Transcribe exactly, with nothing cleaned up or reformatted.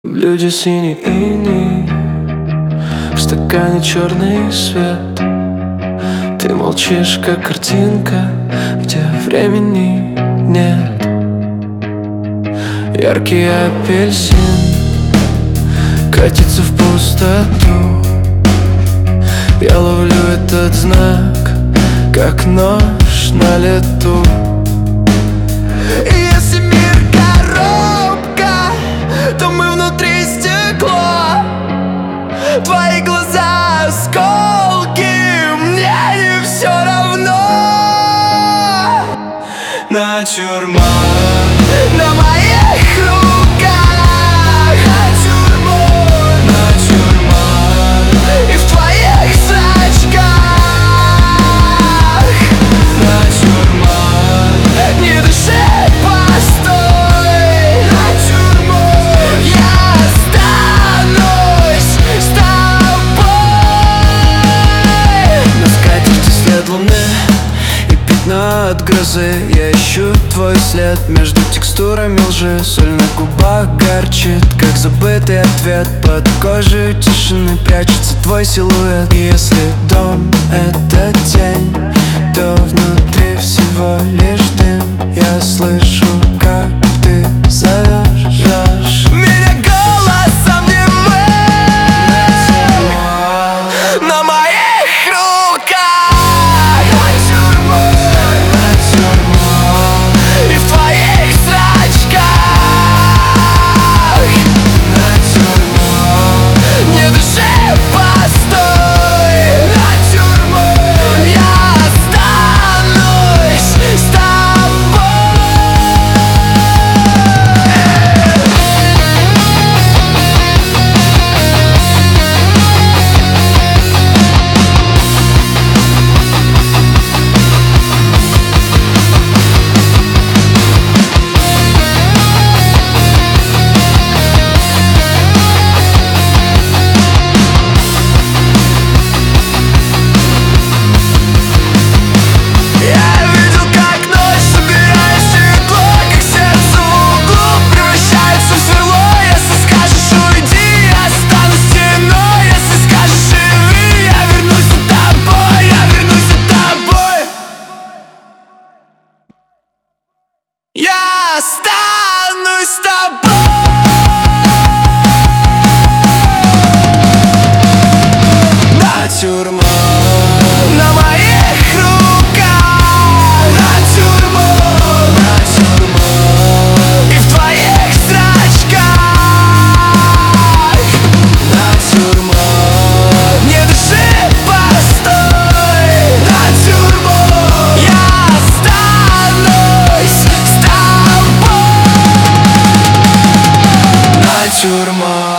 Люди синий иней, в стакане черный свет. Ты молчишь, как картинка, где времени нет. Яркий апельсин катится в пустоту. Я ловлю этот знак, как нож на лету. Если мир коробка, то мы внутри стекло. Твои глаза осколки, мне не все равно. Натюрморт на моих руках, натюрморт, натюрморт, и в твоих зрачках натюрморт. Не дыши, постой, натюрморт. Я останусь с тобой. На скатерти след луны и пятна от грозы. Я ищу твой след между текстурами лжи. Соль на губах горчит, как забытый ответ. Под кожей тишины прячется твой силуэт. И если дом — это тень, то внутри всего лишь дым. Я слышу, как ты зовешь меня голосом немым. На моих руках натюрморт, натюрморт, и в твоих зрачках натюрморт. Не дыши, постой, натюрморт. Я останусь с тобой. Я видел, как ночь собирает стекло, как сердце в углу превращается в сверло. Если скажешь уйди, я стану стеной. Если скажешь живи, я вернусь за тобой, я вернусь за тобой. Я останусь с тобой. Натюрморт на моих руках, натюрморт, натюрморт, и в твоих зрачках натюрморт. Не дыши, постой, натюрморт. Я останусь с тобой. Натюрморт.